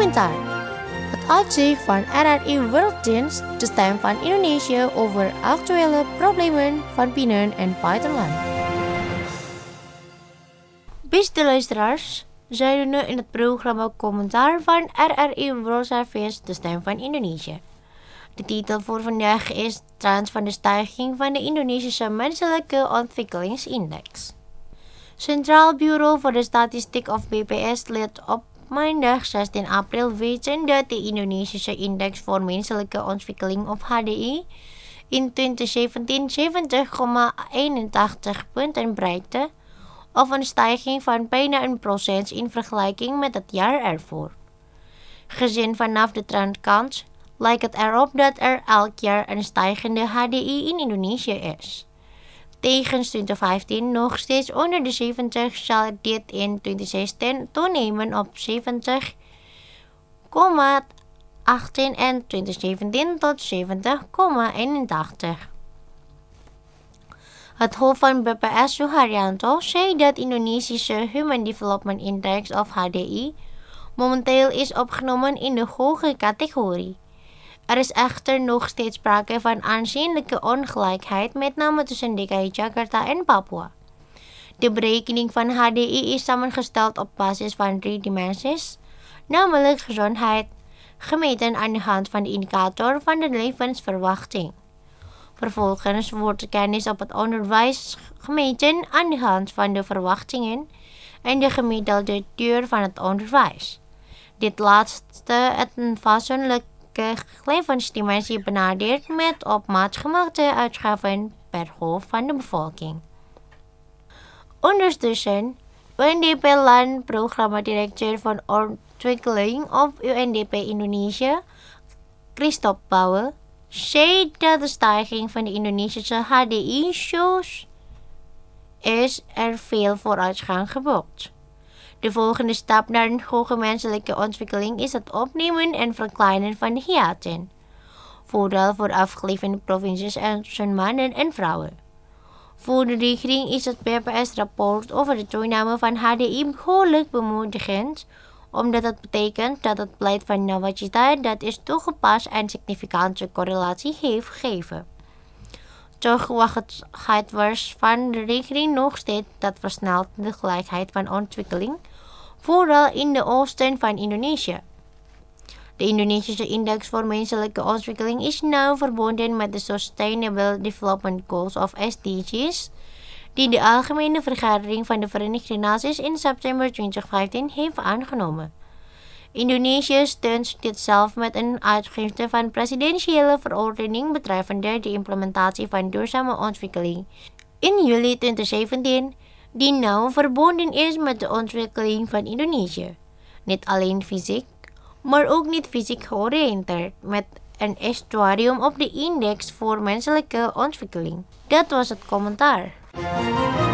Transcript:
Kommentaar. Het uitzicht van RRI Worlddienst, de stem van Indonesië over actuele problemen van binnen- en buitenland. Beste luisteraars, zijn nu in het programma Commentaar van RRI World Service, de stem van Indonesië. De titel voor vandaag is Trends van de stijging van de Indonesische Menselijke Ontwikkelingsindex. Centraal Bureau voor de Statistiek of BPS liet op maandag 16 april weten dat de Indonesische Index voor Menselijke Ontwikkeling of HDI in 2017 70,81 punten bereikte, of een stijging van bijna 1% in vergelijking met het jaar ervoor. Gezien vanaf de trendkant lijkt het erop dat er elk jaar een stijgende HDI in Indonesië is. Tegen 2015 nog steeds onder de 70 zal dit in 2016 toenemen op 70,18 en 2017 tot 70,81. Het hoofd van BPS Suharyanto zei dat Indonesische Human Development Index of HDI momenteel is opgenomen in de hoge categorie. Er is echter nog steeds sprake van aanzienlijke ongelijkheid, met name tussen DKI Jakarta en Papua. De berekening van HDI is samengesteld op basis van 3 dimensies, namelijk gezondheid, gemeten aan de hand van de indicator van de levensverwachting. Vervolgens wordt de kennis op het onderwijs gemeten aan de hand van de verwachtingen en de gemiddelde duur van het onderwijs. Dit laatste het een fatsoenlijke levensdimensie benadert met op maat gemaakte uitgaven per hoofd van de bevolking. Ondertussen, UNDP-landprogramma-directeur van Ontwikkeling of UNDP Indonesië, Christophe Bouwe, zei dat de stijging van de Indonesische HDI shows is er veel vooruitgang geboekt. De volgende stap naar een hoge menselijke ontwikkeling is het opnemen en verkleinen van de hiaten, vooral voor afgeleverde provincies en tussen mannen en vrouwen. Voor de regering is het BPS-rapport over de toename van HDI behoorlijk bemoedigend, omdat het betekent dat het beleid van Nawacita dat is toegepast en significante correlatie heeft gegeven. Toch wacht het was van de regering nog steeds dat versnelt de gelijkheid van ontwikkeling, vooral in de oosten van Indonesië. De Indonesische Index voor Menselijke Ontwikkeling is nauw verbonden met de Sustainable Development Goals of SDGs, die de Algemene Vergadering van de Verenigde Naties in september 2015 heeft aangenomen. Indonesië steunt dit zelf met een uitgifte van presidentiële verordening betreffende de implementatie van duurzame ontwikkeling in juli 2017, die nauw verbonden is met de ontwikkeling van Indonesië. Niet alleen fysiek, maar ook niet fysiek georiënteerd, met een estuarium op de index voor menselijke ontwikkeling. Dat was het commentaar.